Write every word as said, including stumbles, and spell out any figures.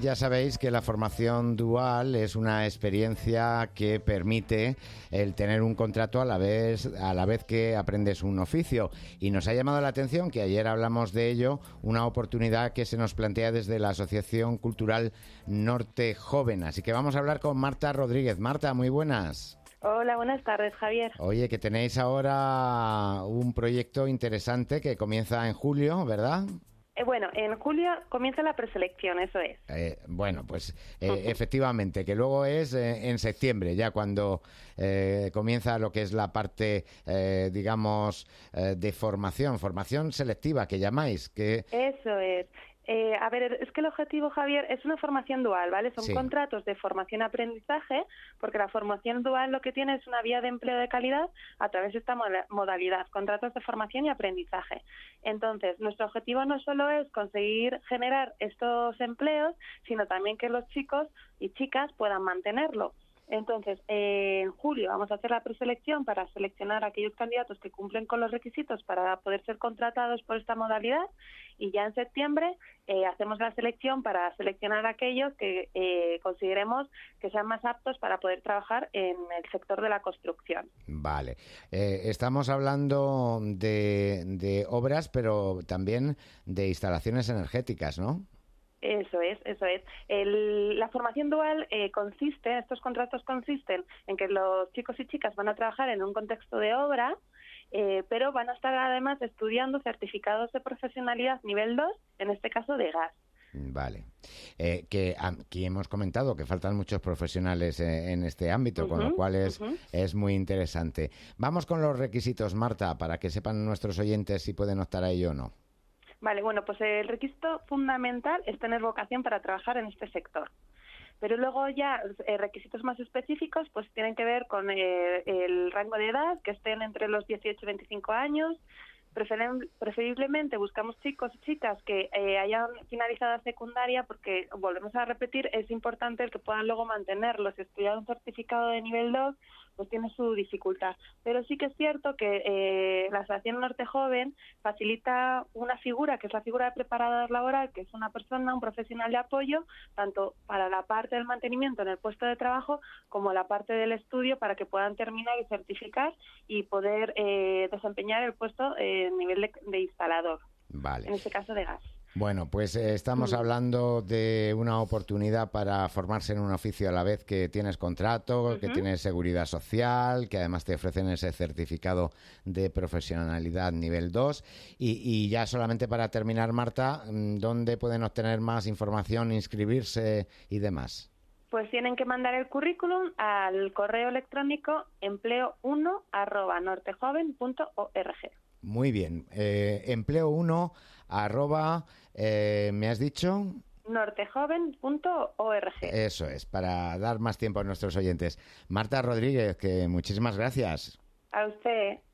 ya sabéis que la formación dual es una experiencia que permite el tener un contrato a la vez, a la vez que aprendes un oficio. Y nos ha llamado la atención que ayer hablamos de ello, una oportunidad que se nos plantea desde la Asociación Cultural Norte Joven. Así que vamos a hablar con Marta Rodríguez. Marta, muy buenas. Hola, buenas tardes, Javier. Oye, que tenéis ahora un proyecto interesante que comienza en julio, ¿verdad? Eh, bueno, en julio comienza la preselección, eso es. Eh, bueno, pues eh, efectivamente, que luego es eh, en septiembre, ya cuando eh, comienza lo que es la parte, eh, digamos, eh, de formación, formación selectiva que llamáis. Que... Eso es. Eh, a ver, es que el objetivo, Javier, es una formación dual, ¿vale? Son sí. contratos de formación-aprendizaje, porque la formación dual lo que tiene es una vía de empleo de calidad a través de esta modalidad, contratos de formación y aprendizaje. Entonces, nuestro objetivo no solo es conseguir generar estos empleos, sino también que los chicos y chicas puedan mantenerlo. Entonces, eh, en julio vamos a hacer la preselección para seleccionar a aquellos candidatos que cumplen con los requisitos para poder ser contratados por esta modalidad, y ya en septiembre eh, hacemos la selección para seleccionar a aquellos que eh, consideremos que sean más aptos para poder trabajar en el sector de la construcción. Vale. Eh, estamos hablando de, de obras, pero también de instalaciones energéticas, ¿no? Eso es, eso es. El, la formación dual eh, consiste, estos contratos consisten en que los chicos y chicas van a trabajar en un contexto de obra, eh, pero van a estar además estudiando certificados de profesionalidad nivel dos, en este caso de gas. Vale. Eh, que aquí hemos comentado que faltan muchos profesionales eh, en este ámbito, uh-huh, con lo cual es, uh-huh. es muy interesante. Vamos con los requisitos, Marta, para que sepan nuestros oyentes si pueden optar a ello o no. Vale, bueno, pues el requisito fundamental es tener vocación para trabajar en este sector. Pero luego ya eh, requisitos más específicos pues tienen que ver con eh, el rango de edad, que estén entre los dieciocho y veinticinco años. Preferen, preferiblemente buscamos chicos y chicas que eh, hayan finalizado la secundaria, porque, volvemos a repetir, es importante el que puedan luego mantenerlo. Si estudiar un certificado de nivel dos, pues tiene su dificultad. Pero sí que es cierto que eh, la Asociación Norte Joven facilita una figura, que es la figura de preparador laboral, que es una persona, un profesional de apoyo, tanto para la parte del mantenimiento en el puesto de trabajo como la parte del estudio, para que puedan terminar y certificar y poder eh, desempeñar el puesto en eh, nivel de, de instalador, vale. En este caso de gas. Bueno, pues eh, estamos hablando de una oportunidad para formarse en un oficio a la vez que tienes contrato, uh-huh. que tienes seguridad social, que además te ofrecen ese certificado de profesionalidad nivel dos. Y, y ya solamente para terminar, Marta, ¿dónde pueden obtener más información, inscribirse y demás? Pues tienen que mandar el currículum al correo electrónico empleo uno arroba nortejoven punto org. Muy bien. Eh, empleo uno arroba, eh, ¿me has dicho? nortejoven punto org. Eso es, para dar más tiempo a nuestros oyentes. Marta Rodríguez, que muchísimas gracias. A usted.